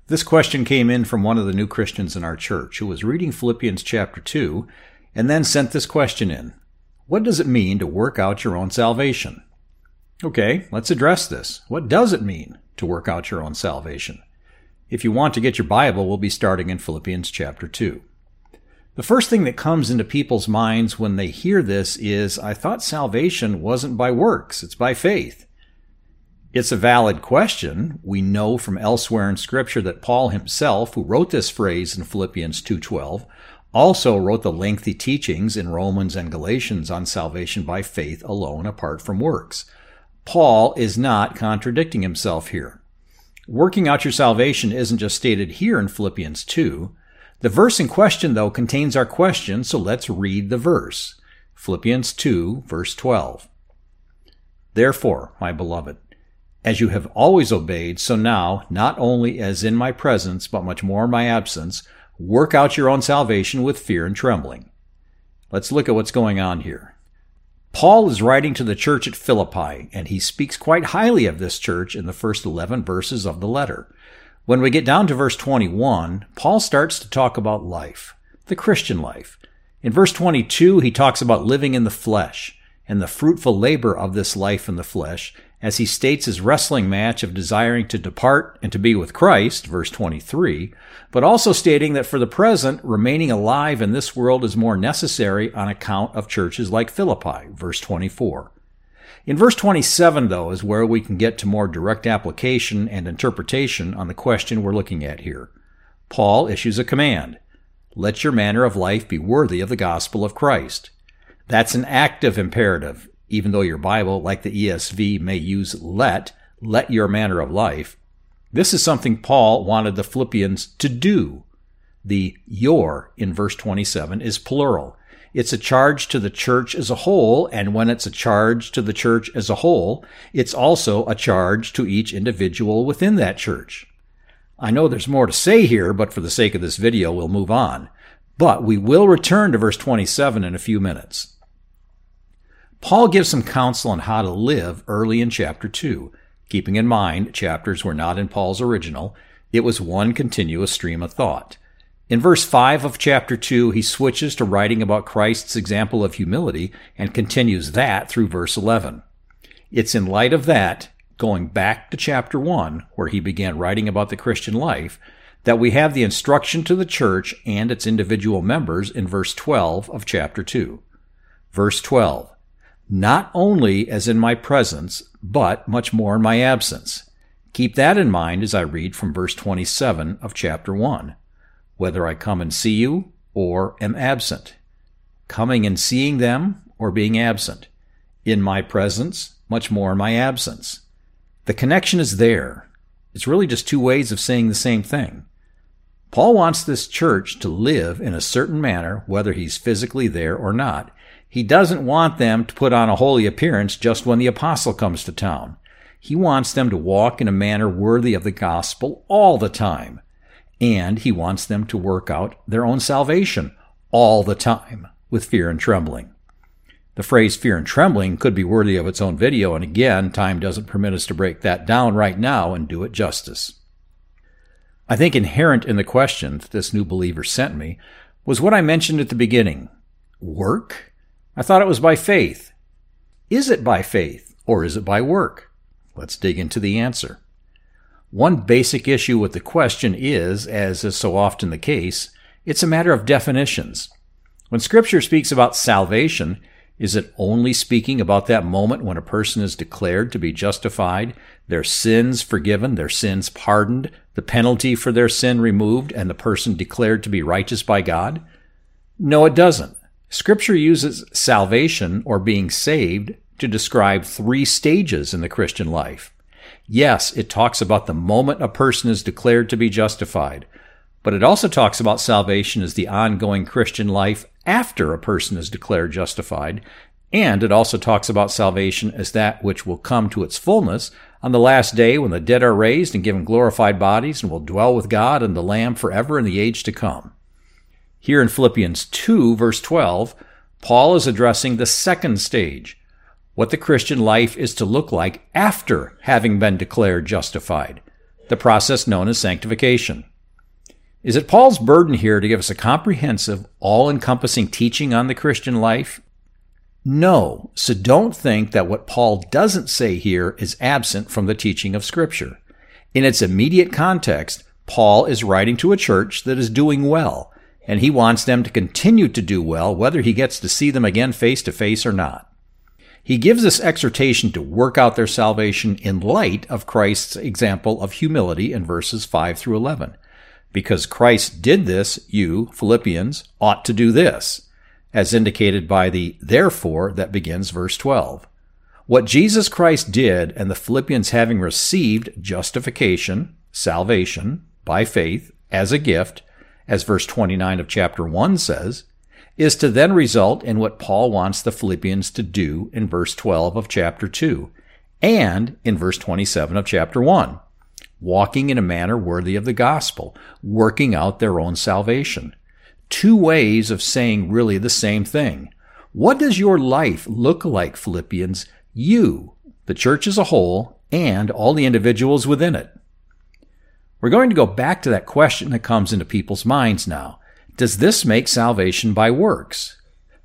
This question came in from one of the new Christians in our church who was reading Philippians chapter 2 and then sent this question in. What does it mean to work out your own salvation? Okay, let's address this. What does it mean to work out your own salvation? If you want to get your Bible, we'll be starting in Philippians chapter 2. The first thing that comes into people's minds when they hear this is, I thought salvation wasn't by works, it's by faith. It's a valid question. We know from elsewhere in Scripture that Paul himself, who wrote this phrase in Philippians 2:12, also wrote the lengthy teachings in Romans and Galatians on salvation by faith alone apart from works. Paul is not contradicting himself here. Working out your salvation isn't just stated here in Philippians 2. The verse in question, though, contains our question, so let's read the verse. Philippians 2, verse 12. Therefore, my beloved, as you have always obeyed, so now, not only as in my presence, but much more in my absence, work out your own salvation with fear and trembling. Let's look at what's going on here. Paul is writing to the church at Philippi, and he speaks quite highly of this church in the first 11 verses of the letter. When we get down to verse 21, Paul starts to talk about life, the Christian life. In verse 22, he talks about living in the flesh and the fruitful labor of this life in the flesh, as he states his wrestling match of desiring to depart and to be with Christ, verse 23, but also stating that for the present, remaining alive in this world is more necessary on account of churches like Philippi, verse 24. In verse 27, though, is where we can get to more direct application and interpretation on the question we're looking at here. Paul issues a command. Let your manner of life be worthy of the gospel of Christ. That's an active imperative. Even though your Bible, like the ESV, may use let your manner of life, this is something Paul wanted the Philippians to do. The your in verse 27 is plural. It's a charge to the church as a whole, and when it's a charge to the church as a whole, it's also a charge to each individual within that church. I know there's more to say here, but for the sake of this video, we'll move on. But we will return to verse 27 in a few minutes. Paul gives some counsel on how to live early in chapter 2. Keeping in mind, chapters were not in Paul's original. It was one continuous stream of thought. In verse 5 of chapter 2, he switches to writing about Christ's example of humility and continues that through verse 11. It's in light of that, going back to chapter 1, where he began writing about the Christian life, that we have the instruction to the church and its individual members in verse 12 of chapter 2. Verse 12. Not only as in my presence, but much more in my absence. Keep that in mind as I read from verse 27 of chapter 1. Whether I come and see you or am absent. Coming and seeing them or being absent. In my presence, much more in my absence. The connection is there. It's really just two ways of saying the same thing. Paul wants this church to live in a certain manner, whether he's physically there or not. He doesn't want them to put on a holy appearance just when the apostle comes to town. He wants them to walk in a manner worthy of the gospel all the time. And he wants them to work out their own salvation all the time with fear and trembling. The phrase fear and trembling could be worthy of its own video, and again, time doesn't permit us to break that down right now and do it justice. I think inherent in the question that this new believer sent me was what I mentioned at the beginning. Work? I thought it was by faith. Is it by faith, or is it by work? Let's dig into the answer. One basic issue with the question is, as is so often the case, it's a matter of definitions. When Scripture speaks about salvation, is it only speaking about that moment when a person is declared to be justified, their sins forgiven, their sins pardoned, the penalty for their sin removed, and the person declared to be righteous by God? No, it doesn't. Scripture uses salvation, or being saved, to describe 3 stages in the Christian life. Yes, it talks about the moment a person is declared to be justified, but it also talks about salvation as the ongoing Christian life after a person is declared justified, and it also talks about salvation as that which will come to its fullness on the last day when the dead are raised and given glorified bodies and will dwell with God and the Lamb forever in the age to come. Here in Philippians 2, verse 12, Paul is addressing the second stage, what the Christian life is to look like after having been declared justified. the process known as sanctification. Is it Paul's burden here to give us a comprehensive, all-encompassing teaching on the Christian life? No, so don't think that what Paul doesn't say here is absent from the teaching of Scripture. In its immediate context, Paul is writing to a church that is doing well, and he wants them to continue to do well whether he gets to see them again face to face or not. He gives this exhortation to work out their salvation in light of Christ's example of humility in verses 5 through 11. Because Christ did this, you, Philippians, ought to do this, as indicated by the therefore that begins verse 12. What Jesus Christ did, and the Philippians having received justification, salvation, by faith, as a gift, as verse 29 of chapter 1 says, is to then result in what Paul wants the Philippians to do in verse 12 of chapter 2, and in verse 27 of chapter 1. Walking in a manner worthy of the gospel, working out their own salvation. Two ways of saying really the same thing. What does your life look like, Philippians? You, the church as a whole, and all the individuals within it. We're going to go back to that question that comes into people's minds now. Does this make salvation by works?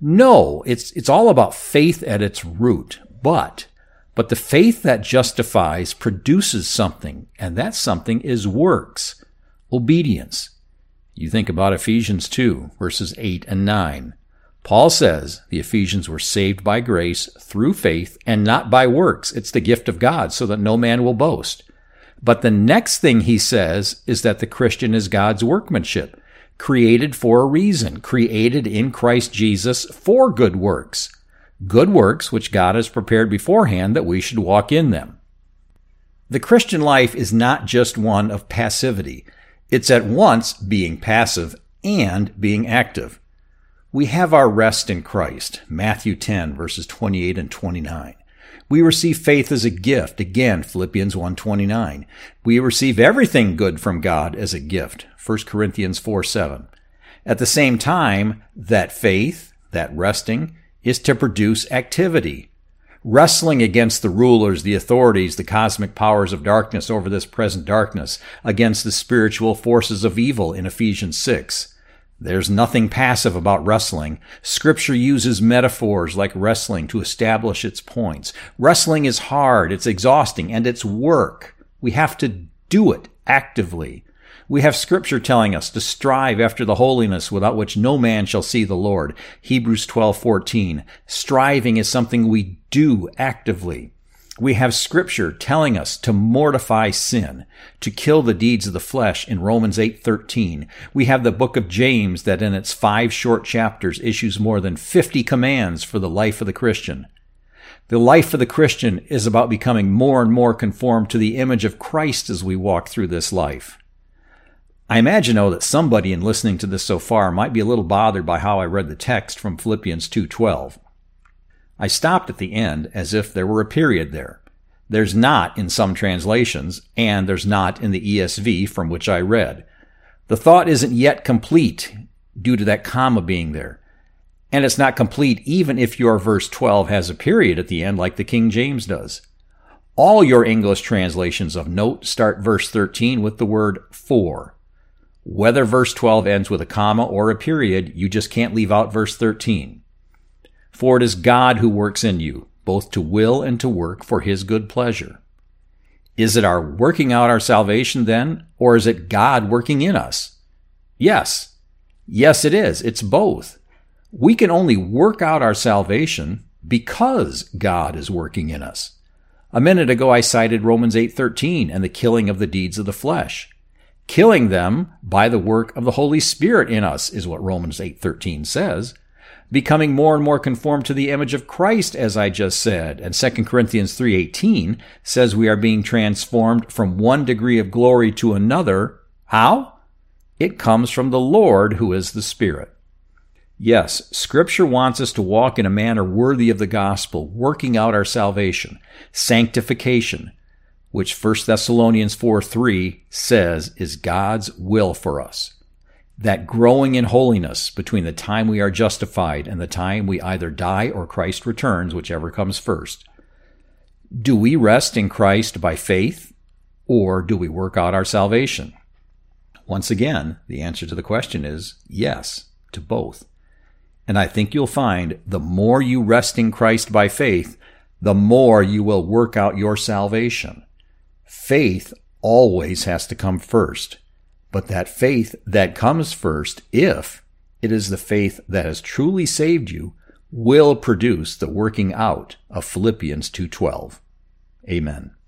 No, it's all about faith at its root, but the faith that justifies produces something, and that something is works, obedience. You think about Ephesians 2, verses 8 and 9. Paul says the Ephesians were saved by grace through faith and not by works. It's the gift of God so that no man will boast. But the next thing he says is that the Christian is God's workmanship, created for a reason, created in Christ Jesus for good works. Good works which God has prepared beforehand that we should walk in them. The Christian life is not just one of passivity. It's at once being passive and being active. We have our rest in Christ, Matthew 10, verses 28 and 29. We receive faith as a gift, again, Philippians 1:29. We receive everything good from God as a gift, 1 Corinthians 4:7. At the same time, that faith, that resting, is to produce activity. Wrestling against the rulers, the authorities, the cosmic powers of darkness over this present darkness, against the spiritual forces of evil in Ephesians 6. There's nothing passive about wrestling. Scripture uses metaphors like wrestling to establish its points. Wrestling is hard, it's exhausting, and it's work. We have to do it actively. We have Scripture telling us to strive after the holiness without which no man shall see the Lord. Hebrews 12:14. Striving is something we do actively. We have Scripture telling us to mortify sin, to kill the deeds of the flesh in Romans 8:13. We have the book of James that in its 5 short chapters issues more than 50 commands for the life of the Christian. The life of the Christian is about becoming more and more conformed to the image of Christ as we walk through this life. I imagine, that somebody in listening to this so far might be a little bothered by how I read the text from Philippians 2:12. I stopped at the end as if there were a period there. There's not in some translations, and there's not in the ESV from which I read. The thought isn't yet complete due to that comma being there. And it's not complete even if your verse 12 has a period at the end like the King James does. All your English translations of note start verse 13 with the word for. Whether verse 12 ends with a comma or a period, you just can't leave out verse 13. For it is God who works in you, both to will and to work for his good pleasure. Is it our working out our salvation then, or is it God working in us? Yes. Yes, it is. It's both. We can only work out our salvation because God is working in us. A minute ago I cited Romans 8:13 and the killing of the deeds of the flesh. Killing them by the work of the Holy Spirit in us is what Romans 8:13 says. Becoming more and more conformed to the image of Christ, as I just said. And 2 Corinthians 3:18 says we are being transformed from one degree of glory to another. How? It comes from the Lord who is the Spirit. Yes, Scripture wants us to walk in a manner worthy of the gospel, working out our salvation, sanctification, which 1 Thessalonians 4:3 says is God's will for us. That growing in holiness between the time we are justified and the time we either die or Christ returns, whichever comes first. Do we rest in Christ by faith, or do we work out our salvation? Once again, the answer to the question is yes, to both. And I think you'll find the more you rest in Christ by faith, the more you will work out your salvation. Faith always has to come first, but that faith that comes first, if it is the faith that has truly saved you, will produce the working out of Philippians 2:12. Amen.